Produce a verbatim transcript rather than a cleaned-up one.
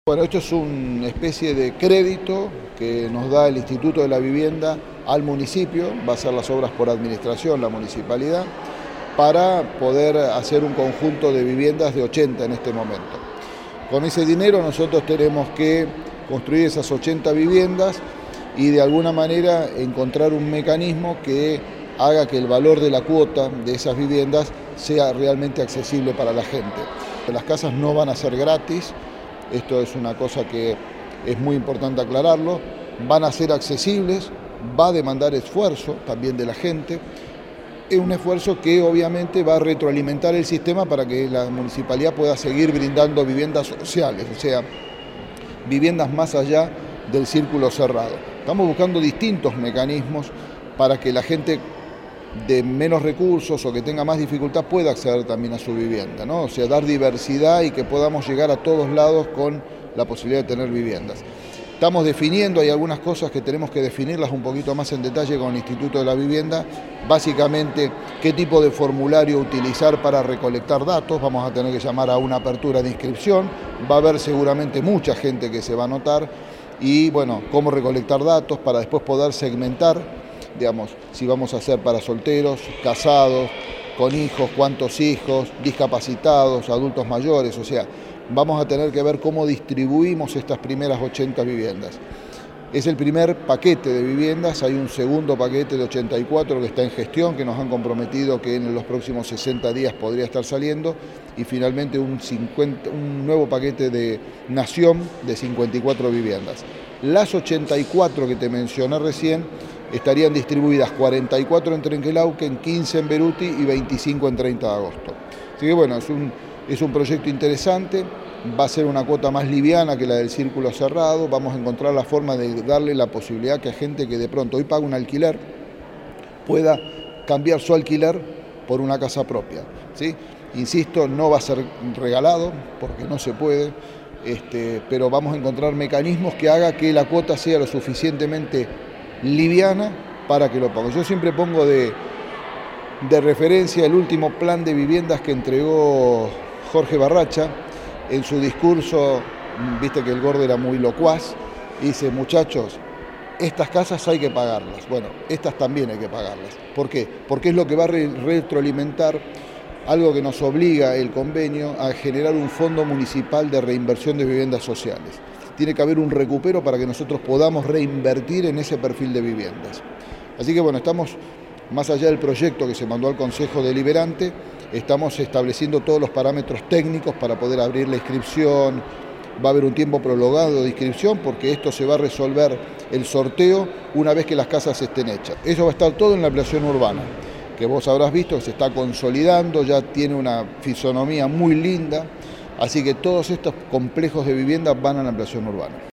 Bueno, esto es una especie de crédito que nos da el Instituto de la Vivienda al municipio, va a hacer las obras por administración, la municipalidad, para poder hacer un conjunto de viviendas de ochenta en este momento. Con ese dinero nosotros tenemos que construir esas ochenta viviendas y de alguna manera encontrar un mecanismo que haga que el valor de la cuota de esas viviendas sea realmente accesible para la gente. Las casas no van a ser gratis, esto es una cosa que es muy importante aclararlo, van a ser accesibles, va a demandar esfuerzo también de la gente, es un esfuerzo que obviamente va a retroalimentar el sistema para que la municipalidad pueda seguir brindando viviendas sociales, o sea, viviendas más allá del círculo cerrado. Estamos buscando distintos mecanismos para que la gente de menos recursos o que tenga más dificultad pueda acceder también a su vivienda, ¿no? O sea, dar diversidad y que podamos llegar a todos lados con la posibilidad de tener viviendas. Estamos definiendo, hay algunas cosas que tenemos que definirlas un poquito más en detalle con el Instituto de la Vivienda, básicamente qué tipo de formulario utilizar para recolectar datos, vamos a tener que llamar a una apertura de inscripción, va a haber seguramente mucha gente que se va a anotar y bueno, cómo recolectar datos para después poder segmentar, digamos, si vamos a hacer para solteros, casados, con hijos, cuántos hijos, discapacitados, adultos mayores, o sea, vamos a tener que ver cómo distribuimos estas primeras ochenta viviendas. Es el primer paquete de viviendas, hay un segundo paquete de ochenta y cuatro que está en gestión, que nos han comprometido que en los próximos sesenta días podría estar saliendo, y finalmente un, cincuenta, un nuevo paquete de Nación de cincuenta y cuatro viviendas. Las ochenta y cuatro que te mencioné recién estarían distribuidas cuarenta y cuatro en Trenquelauquen, quince en Beruti y veinticinco en treinta de agosto. Así que bueno, es un, es un proyecto interesante, va a ser una cuota más liviana que la del círculo cerrado, vamos a encontrar la forma de darle la posibilidad que a gente que de pronto hoy paga un alquiler pueda cambiar su alquiler por una casa propia, ¿sí? Insisto, no va a ser regalado porque no se puede, este, pero vamos a encontrar mecanismos que haga que la cuota sea lo suficientemente liviana para que lo ponga. Yo siempre pongo de, de referencia el último plan de viviendas que entregó Jorge Barracha. En su discurso, viste que el gordo era muy locuaz, y dice, muchachos, estas casas hay que pagarlas. Bueno, estas también hay que pagarlas. ¿Por qué? Porque es lo que va a retroalimentar algo que nos obliga el convenio a generar un fondo municipal de reinversión de viviendas sociales. Tiene que haber un recupero para que nosotros podamos reinvertir en ese perfil de viviendas. Así que bueno, estamos, más allá del proyecto que se mandó al Consejo Deliberante, estamos estableciendo todos los parámetros técnicos para poder abrir la inscripción. Va a haber un tiempo prolongado de inscripción porque esto se va a resolver el sorteo una vez que las casas estén hechas. Eso va a estar todo en la ampliación urbana, que vos habrás visto que se está consolidando, ya tiene una fisonomía muy linda. Así que todos estos complejos de vivienda van a la ampliación urbana.